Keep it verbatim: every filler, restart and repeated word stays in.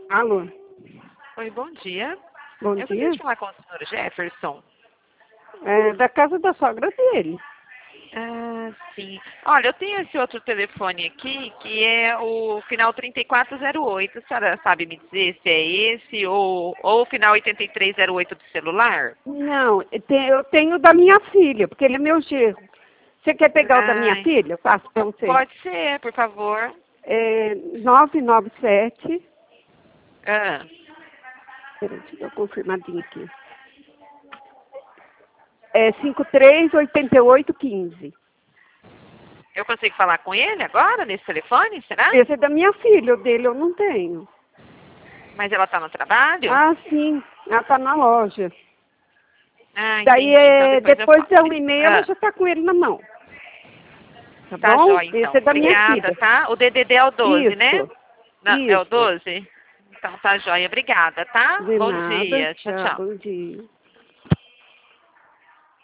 Alô, Oi, bom dia. bom Eu dia. queria falar com o senhor Jefferson. É da casa da sogra dele. Ah, sim. Olha, eu tenho esse outro telefone aqui, que é o final trinta e quatro zero oito. A senhora sabe me dizer se é esse ou, ou o final oitenta e três zero oito do celular? Não, eu te- eu tenho da minha filha, porque ele é meu genro. Você quer pegar o da minha Ai, filha? Eu passo para você. pode ser, por favor. É nove nove sete. Ah, Peraí, deixa eu dar uma confirmadinha aqui. É cinco três oito oito um cinco. eu consigo falar com ele agora, nesse telefone, será? Esse é da minha filha, o dele eu não tenho. Mas ela está no trabalho? Ah, sim, ela está na loja. Ah, Daí, entendi. Então é, depois eu depois falo. de um e-mail, ela Ah, já está com ele na mão. Tá tá bom? jóia, Esse então. é da minha Obrigada, filha. tá? O D D D é o doze, né? Isso, Não, é o isso. doze? Então tá jóia. Obrigada, tá? De Bom nada. dia. Tchau, Tchau, tchau. bom dia.